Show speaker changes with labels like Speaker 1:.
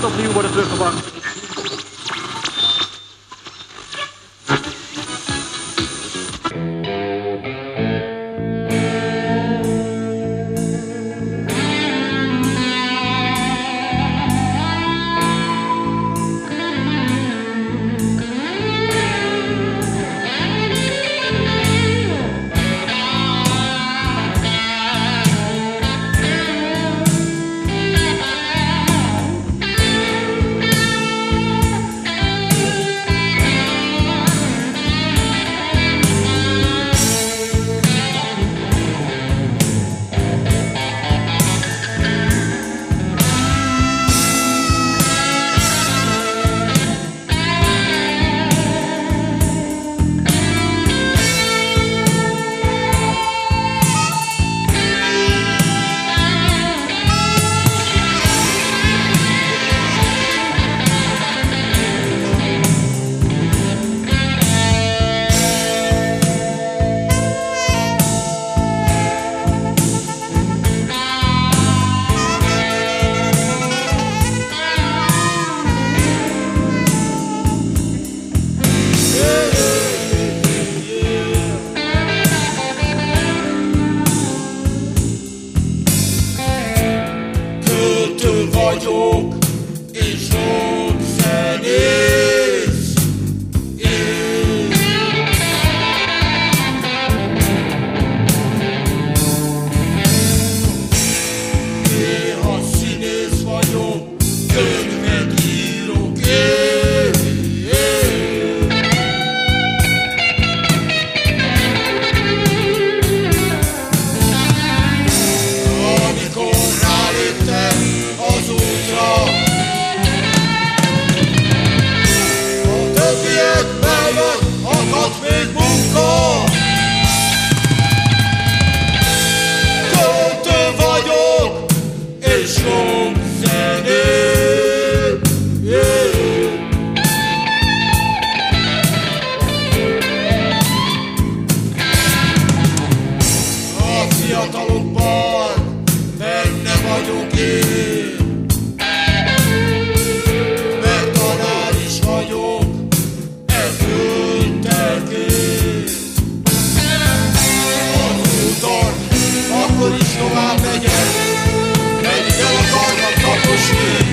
Speaker 1: opnieuw worden teruggebracht.
Speaker 2: Vagyok, és rockzenész. Én néha színész vagyok, könyvet írok én. Amikor ráléptem az útra, a többiek mellett akadt még munka. Költő vagyok, és rockzenész. A fiatalokban benne vagyok én, mert tanár is vagyok, elküldtek én. Az úton akkor is tovább megyek, pedig el akarnak taposni.